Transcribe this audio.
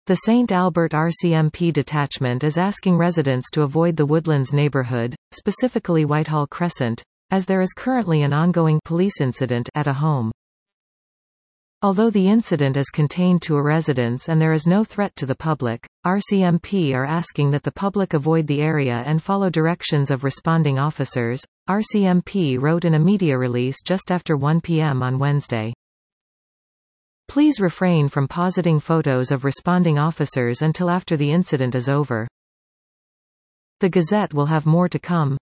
The St. Albert RCMP detachment is asking residents to avoid the Woodlands neighborhood, specifically Whitehall Crescent, as there is currently an ongoing police incident at a home. Although the incident is contained to a residence and there is no threat to the public, RCMP are asking that the public avoid the area and follow directions of responding officers, RCMP wrote in a media release just after 1 p.m. on Wednesday. Please refrain from positing photos of responding officers until after the incident is over. The Gazette will have more to come.